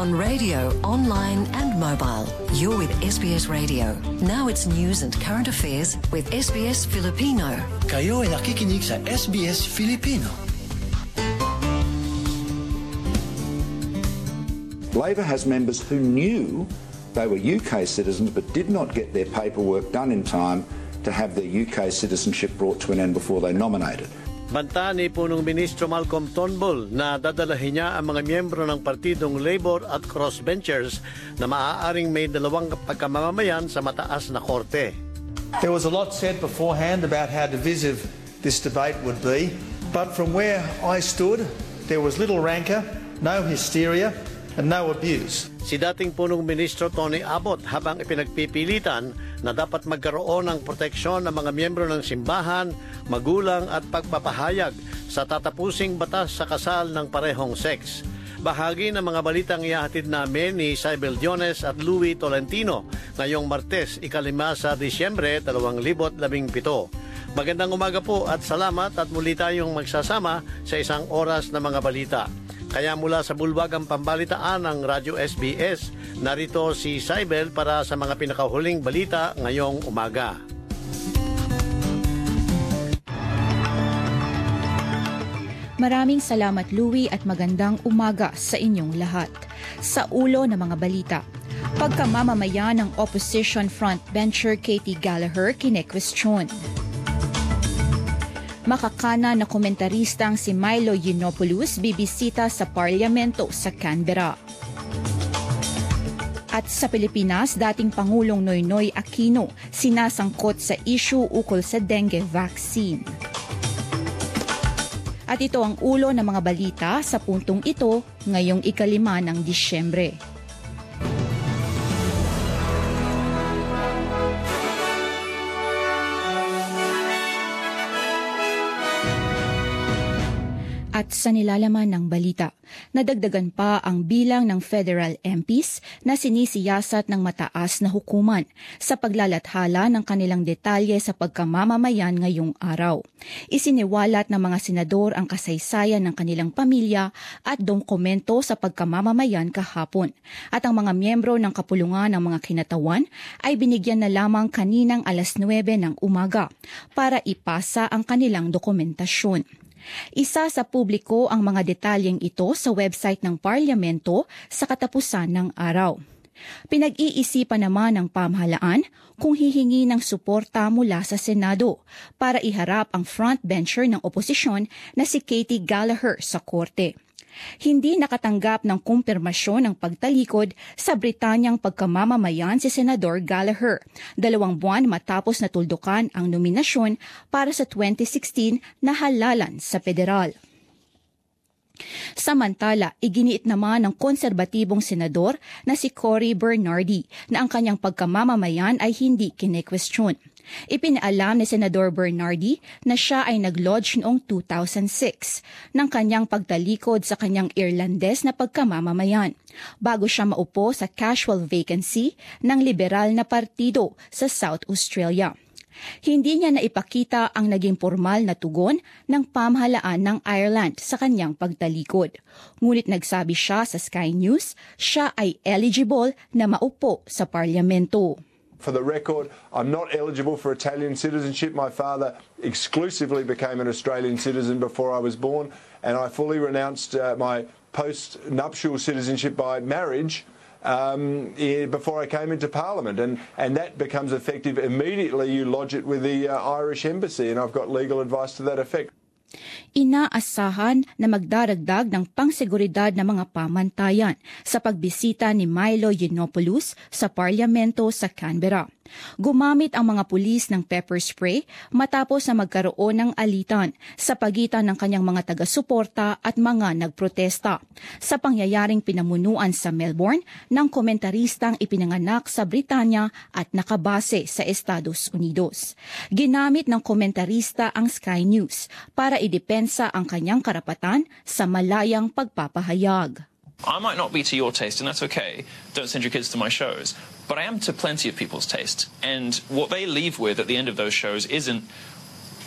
On radio, online and mobile. You're with SBS Radio. Now it's news and current affairs with SBS Filipino. Kayo ay nakikinig sa SBS Filipino. Labor has members who knew they were UK citizens but did not get their paperwork done in time to have their UK citizenship brought to an end before they nominated. Banta ni Punong Ministro Malcolm Turnbull na dadalahin niya ang mga miyembro ng Partidong Labour at crossbenchers na maaaring may dalawang pagkamamamayan sa mataas na korte. There was a lot said beforehand about how divisive this debate would be, but from where I stood, there was little rancor, no hysteria, and no abuse. Si dating Punong Ministro Tony Abbott habang ipinagpipilitan na dapat magkaroon ng proteksyon ng mga miyembro ng simbahan, magulang at pagpapahayag sa tatapusing batas sa kasal ng parehong seks. Bahagi ng mga balitang ihahatid namin ni Cybel Diones at Louie Tolentino ngayong Martes, 5 sa Disyembre 2017. Magandang umaga po at salamat at muli tayong magsasama sa isang oras na mga balita. Kaya mula sa bulwagang pambalitaan ng Radyo SBS, narito si Cybel para sa mga pinakahuling balita ngayong umaga. Maraming salamat Louie at magandang umaga sa inyong lahat. Sa ulo ng mga balita, pagkamamamayan ng opposition frontbencher Katie Gallagher kinekwestiyon. Makakana na komentaristang si Milo Yiannopoulos bibisita sa parlamento sa Canberra. At sa Pilipinas, dating Pangulong Noynoy Aquino sinasangkot sa issue ukol sa dengue vaccine. At ito ang ulo ng mga balita sa puntong ito ngayong 5 ng Disyembre. At sa nilalaman ng balita, nadagdagan pa ang bilang ng federal MPs na sinisiyasat ng mataas na hukuman sa paglalathala ng kanilang detalye sa pagkamamamayan ngayong araw. Isiniwalat ng mga senador ang kasaysayan ng kanilang pamilya at dokumento sa pagkamamamayan kahapon. At ang mga miyembro ng kapulungan ng mga kinatawan ay binigyan na lamang kaninang 9:00 ng umaga para ipasa ang kanilang dokumentasyon. Isa sa publiko ang mga detalyeng ito sa website ng parlamento sa katapusan ng araw. Pinag-iisipan naman ng pamahalaan kung hihingi ng suporta mula sa Senado para iharap ang frontbencher ng oposisyon na si Katie Gallagher sa korte. Hindi nakatanggap ng kumpirmasyon ng pagtalikod sa Britanyang pagkamamamayan si Senador Gallagher, 2 buwan matapos natuldukan ang nominasyon para sa 2016 na halalan sa federal. Samantala, iginiit naman ng konserbatibong senador na si Cory Bernardi na ang kanyang pagkamamamayan ay hindi kinekwestiyon. Ipinaalam ni Senador Bernardi na siya ay nag-lodge noong 2006 ng kanyang pagtalikod sa kanyang Irlandes na pagkamamamayan bago siya maupo sa casual vacancy ng liberal na partido sa South Australia. Hindi niya naipakita ang naging formal na tugon ng pamahalaan ng Ireland sa kanyang pagtalikod. Ngunit nagsabi siya sa Sky News, siya ay eligible na maupo sa parlamento. For the record, I'm not eligible for Italian citizenship. My father exclusively became an Australian citizen before I was born, and I fully renounced my post-nuptial citizenship by marriage before I came into Parliament, and that becomes effective immediately. You lodge it with the Irish Embassy, and I've got legal advice to that effect. Inaasahan na magdaragdag ng pangseguridad ng mga pamantayan sa pagbisita ni Milo Yiannopoulos sa parlamento sa Canberra. Gumamit ang mga pulis ng pepper spray matapos na magkaroon ng alitan sa pagitan ng kanyang mga taga-suporta at mga nagprotesta sa pangyayaring pinamunuan sa Melbourne ng komentaristang ipinanganak sa Britanya at nakabase sa Estados Unidos. Ginamit ng komentarista ang Sky News para idepensa ang kanyang karapatan sa malayang pagpapahayag. I might not be to your taste, and that's okay. Don't send your kids to my shows. But I am to plenty of people's taste. And what they leave with at the end of those shows isn't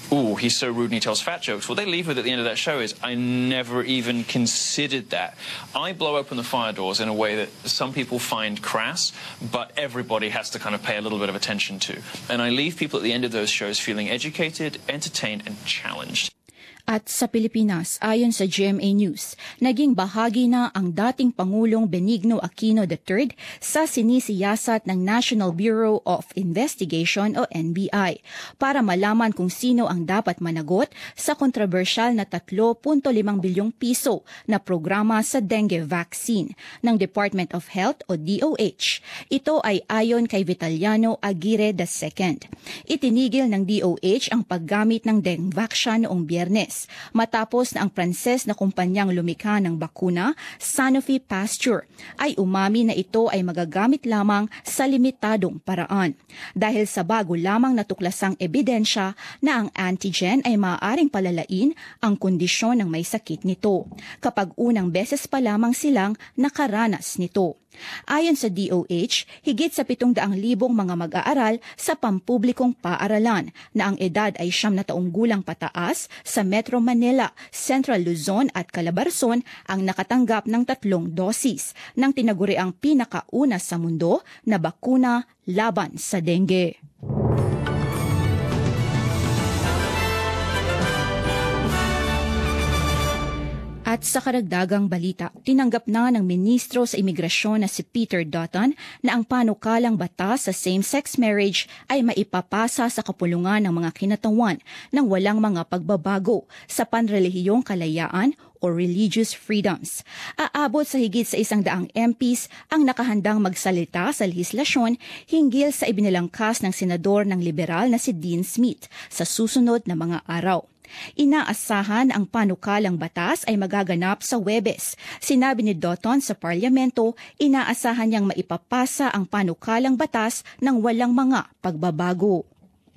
ooh, he's so rude and he tells fat jokes. What they leave with at the end of that show is, I never even considered that. I blow open the fire doors in a way that some people find crass, but everybody has to kind of pay a little bit of attention to. And I leave people at the end of those shows feeling educated, entertained, and challenged. At sa Pilipinas, ayon sa GMA News, naging bahagi na ang dating Pangulong Benigno Aquino III sa sinisiyasat ng National Bureau of Investigation o NBI para malaman kung sino ang dapat managot sa kontrobersyal na 3.5 bilyong piso na programa sa dengue vaccine ng Department of Health o DOH. Ito ay ayon kay Vitaliano Aguirre II. Itinigil ng DOH ang paggamit ng Dengvaxia noong Biyernes matapos na ang Pranses na kumpanyang lumikha ng bakuna, Sanofi Pasteur, ay umami na ito ay magagamit lamang sa limitadong paraan. Dahil sa bago lamang natuklasang ebidensya na ang antigen ay maaaring palalain ang kondisyon ng may sakit nito, kapag unang beses pa lamang silang nakaranas nito. Ayon sa DOH, higit sa 700,000 mga mag-aaral sa pampublikong paaralan na ang edad ay 9 taong gulang pataas sa Metro Manila, Central Luzon at Calabarzon ang nakatanggap ng 3 dosis ng tinaguriang pinakauna sa mundo na bakuna laban sa dengue. At sa karagdagang balita, tinanggap na ng ministro sa imigrasyon na si Peter Dutton na ang panukalang batas sa same-sex marriage ay maipapasa sa kapulungan ng mga kinatawan nang walang mga pagbabago sa panrelihiyong kalayaan o religious freedoms. Aabot sa higit sa 100 MPs ang nakahandang magsalita sa lehislasyon hinggil sa ibinalangkas ng senador ng liberal na si Dean Smith sa susunod na mga araw. Inaasahan ang panukalang batas ay magaganap sa Huwebes. Sinabi ni Dutton sa parlamento, inaasahan niyang maipapasa ang panukalang batas ng walang mga pagbabago.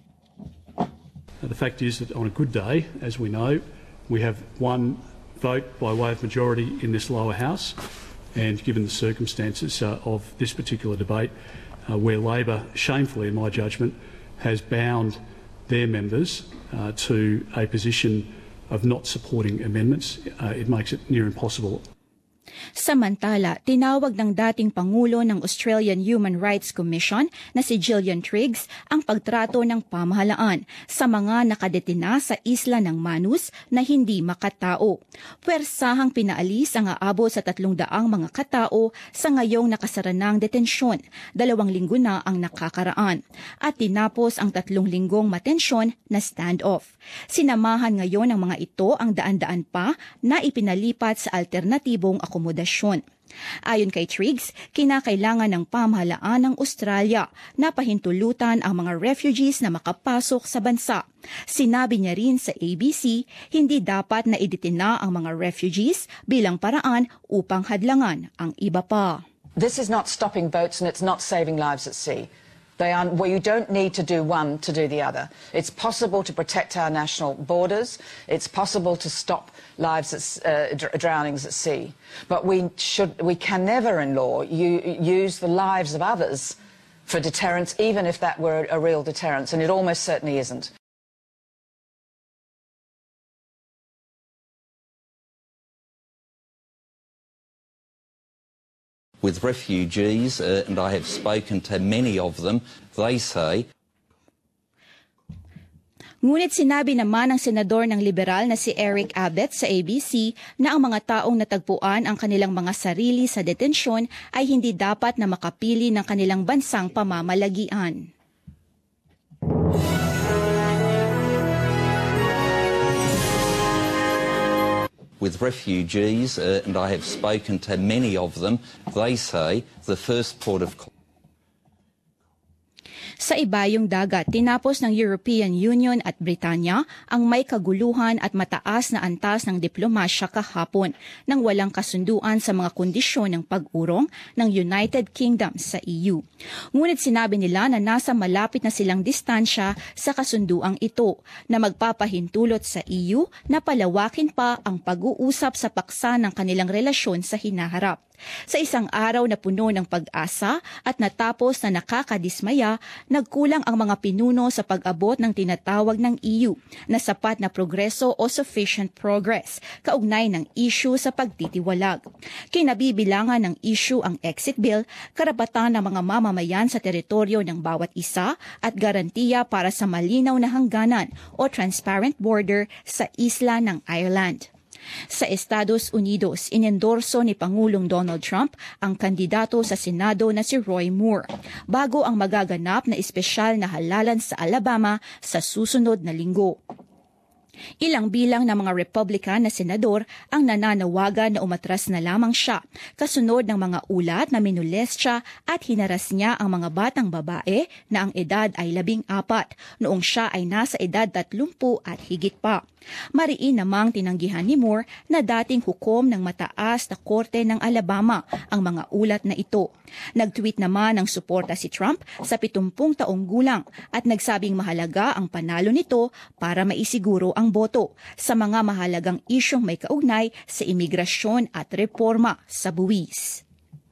The fact is that on a good day, as we know, we have one vote by way of majority in this lower house, and given the circumstances of this particular debate, where Labor, shamefully in my judgment, has bound their members to a position of not supporting amendments, it makes it near impossible. Samantala, tinawag ng dating Pangulo ng Australian Human Rights Commission na si Gillian Triggs ang pagtrato ng pamahalaan sa mga nakadetina sa isla ng Manus na hindi makatao. Puwersahang pinaalis ang aabot sa 300 mga katao sa ngayong nakasaranang detensyon. 2 linggo na ang nakakaraan. At tinapos ang 3 linggong matensyon na standoff. Sinamahan ngayon ng mga ito ang daan-daan pa na ipinalipat sa alternatibong akomodasyon. Ayon kay Triggs, kinakailangan ng pamahalaan ng Australia na pahintulutan ang mga refugees na makapasok sa bansa. Sinabi niya rin sa ABC, hindi dapat na iditina ang mga refugees bilang paraan upang hadlangan ang iba pa. This is not stopping boats and it's not saving lives at sea. You don't need to do one to do the other. It's possible to protect our national borders. It's possible to stop drownings at sea. But we can never in law use the lives of others for deterrence, even if that were a real deterrence, and it almost certainly isn't. With refugees, and I have spoken to many of them, they say. Ngunit sinabi naman ng senador ng liberal na si Eric Abbott sa ABC na ang mga taong natagpuan ang kanilang mga sarili sa detensyon ay hindi dapat na makapili ng kanilang bansang pamamalagian. With refugees, and I have spoken to many of them, they say the first port of call. Sa ibayong dagat, tinapos ng European Union at Britanya ang may kaguluhan at mataas na antas ng diplomasya kahapon nang walang kasunduan sa mga kondisyon ng pag-urong ng United Kingdom sa EU. Ngunit sinabi nila na nasa malapit na silang distansya sa kasunduang ito na magpapahintulot sa EU na palawakin pa ang pag-uusap sa paksa ng kanilang relasyon sa hinaharap. Sa isang araw na puno ng pag-asa at natapos na nakakadismaya, nagkulang ang mga pinuno sa pag-abot ng tinatawag ng EU na sapat na progreso o sufficient progress kaugnay ng issue sa pagtitiwalag. Kinabibilangan ng issue ang exit bill, karapatan ng mga mamamayan sa teritoryo ng bawat isa at garantiya para sa malinaw na hangganan o transparent border sa isla ng Ireland. Sa Estados Unidos, inendorso ni Pangulong Donald Trump ang kandidato sa Senado na si Roy Moore, bago ang magaganap na espesyal na halalan sa Alabama sa susunod na linggo. Ilang bilang ng mga Republican na senador ang nananawagan na umatras na lamang siya, kasunod ng mga ulat na minules siya at hinaras niya ang mga batang babae na ang edad ay 14 noong siya ay nasa edad 30 at higit pa. Mariin namang tinanggihan ni Moore na dating hukom ng mataas na korte ng Alabama ang mga ulat na ito. Nag-tweet naman ng suporta si Trump sa 70 taong gulang at nagsabing mahalaga ang panalo nito para maisiguro ang boto sa mga mahalagang isyong may kaugnay sa imigrasyon at reforma sa buwis.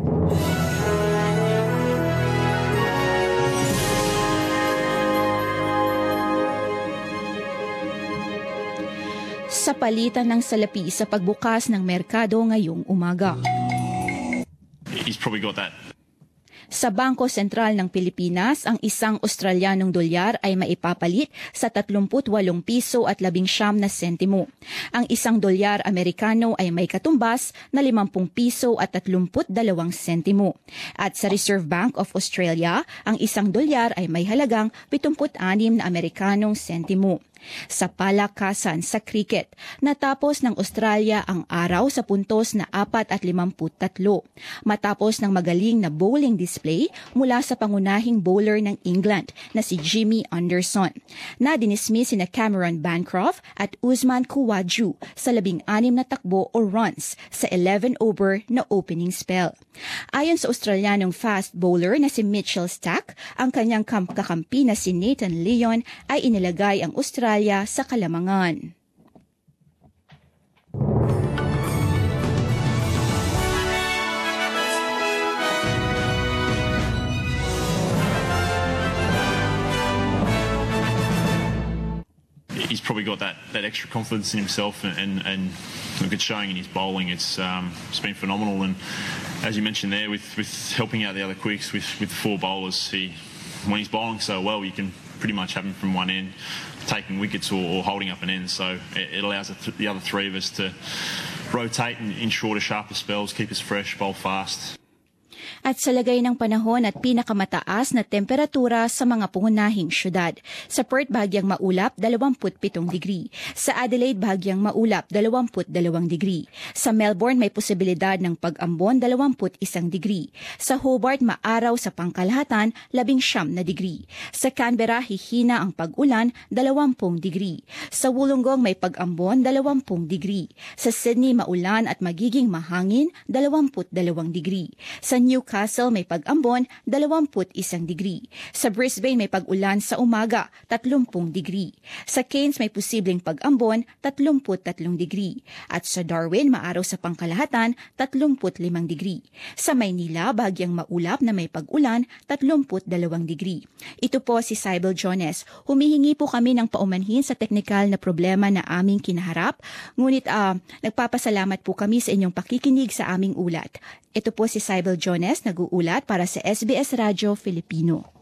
Sa palitan ng salapi sa pagbukas ng merkado ngayong umaga. He's probably got that. Sa Bangko Sentral ng Pilipinas, ang isang Australianong dolyar ay maipapalit sa 38 piso at 19 na sentimo. Ang isang dolyar Amerikano ay may katumbas na 50 piso at 32 sentimo. At sa Reserve Bank of Australia, ang isang dolyar ay may halagang 76 na Amerikanong sentimo. Sa palakasan sa cricket, natapos ng Australia ang araw sa puntos na 4-53. Matapos ng magaling na bowling display mula sa pangunahing bowler ng England na si Jimmy Anderson. Nadinismiss sina Cameron Bancroft at Usman Khawaja sa 16 na takbo o runs sa 11-over na opening spell. Ayon sa Australianong fast bowler na si Mitchell Starc, ang kanyang kakampi na si Nathan Lyon ay inilagay ang Australia sa kalamangan. He's probably got that extra confidence in himself and look, it's showing in his bowling. It's been phenomenal, and as you mentioned there, with helping out the other quicks with 4 bowlers, when he's bowling so well, you can pretty much have him from one end, taking wickets or holding up an end. So it allows the other 3 of us to rotate in shorter, sharper spells, keep us fresh, bowl fast. At sa lagay ng panahon at pinakamataas na temperatura sa mga pangunahing syudad. Sa Perth, bahagyang maulap, 27 degree. Sa Adelaide, bahagyang maulap, 22 degree. Sa Melbourne, may posibilidad ng pag-ambon, 21 degree. Sa Hobart, maaraw sa pangkalahatan, 19 na degree. Sa Canberra, hihina ang pag-ulan, 20 degree. Sa Wollongong, may pag-ambon, 20 degree. Sa Sydney, maulan at magiging mahangin, 22 degree. Sa Newcastle, may pag-ambon, 21 degree. Sa Brisbane, may pag-ulan sa umaga, 30 degree. Sa Cairns, may posibleng pag-ambon, 33 degree. At sa Darwin, maaraw sa pangkalahatan, 35 degree. Sa Maynila, bahagyang maulap na may pag-ulan, 32 degree. Ito po si Cybel Jones. Humihingi po kami ng paumanhin sa teknikal na problema na aming kinaharap. Ngunit nagpapasalamat po kami sa inyong pakikinig sa aming ulat. Ito po si Cybel Jones, nag-uulat para sa SBS Radio Filipino.